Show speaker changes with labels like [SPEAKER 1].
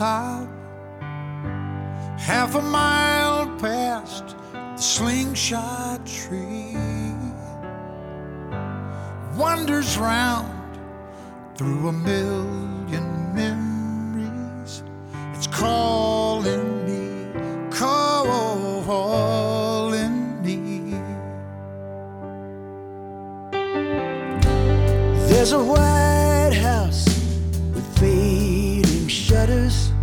[SPEAKER 1] top, half a mile past the slingshot tree, wanders round through a million memories. It's calling me, calling me. There's a White House with fading shutters,